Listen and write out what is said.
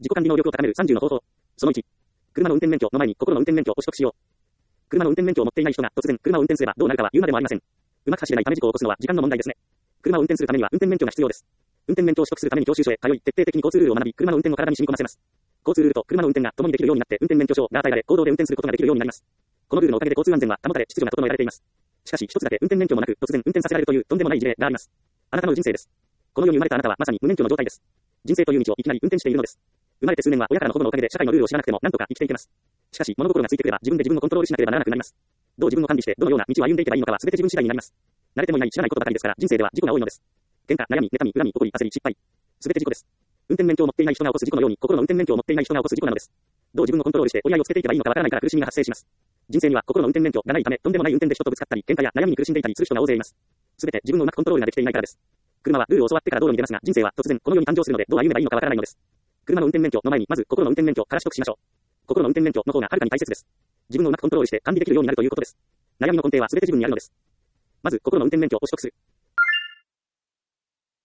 自己管理能力を高める30の方法。その1。車の運転免許の前に心の運転免許を取得しよう。車の運転免許を持っていない人が突然車を運転すればどうなるかは言うまでもありません。うまく走れないため事故を起こすのは時間の問題ですね。車を運転するためには運転免許が必要です。運転免許を取得するために教習所へ通い、徹底的に交通ルールを学び、車の運転を体に染み込ませます。交通ルールと車の運転が共にできるようになって運転免許証が与えられ、公道で運転することができるようになります。このルールのおかげで交通安全は保たれ、秩序が整えられています。しかし一つだけ運転免許もなく突然運転させられるというとんでもない事例があります。あなたの人生です。この世に生まれたあなたはまさに無免許の状態です。人生という道をいきなり運転しているのです。生まれて数年は親からの保護のおかげで社会のルールを知らなくてもなんとか生きていけます。しかし物心がついてくれば自分で自分をコントロールしなければならなくなります。どう自分を管理してどのような道を歩んでいけばいいのかは全て自分次第になります。慣れてもいない知らないことばかりですから人生では事故が多いのです。喧嘩、悩み、妬み、恨み、怒り、焦り、失敗。全て事故です。運転免許を持っていない人が起こす事故のように心の運転免許を持っていない人が起こす事故なのです。どう自分をコントロールして折り合いをつけていけばいいのかわからないから苦しみが発生します。人生には心の運転免許がないためとんでもない運転で人とぶつかったり喧嘩や悩みに苦しんでいたりする人が大勢います。全て自分のうまくコントロールができていないからです。車はルールを教わってから道路に出ますが人生は突然この世に誕生するのでどう歩めばいいのかわからないのです。車の運転免許の前にまず心の運転免許から取得しましょう。心の運転免許の方がはるかに大切です。自分をうまくコントロールして管理できるようになるということです。悩みの根底は全て自分にあるのです。まず心の運転免許を取得する。